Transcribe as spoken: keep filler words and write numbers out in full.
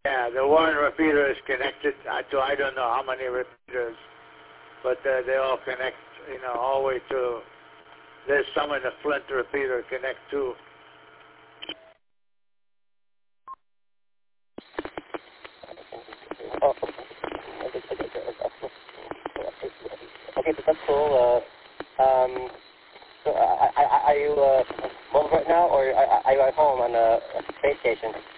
Yeah, the one repeater is connected to, I don't know how many repeaters, but uh, they all connect, you know, all the way to, there's some in the Flint repeater connect to. Oh, okay, but that's cool. Uh, um, so, uh, are you uh, mobile right now, or are you at home on a space station?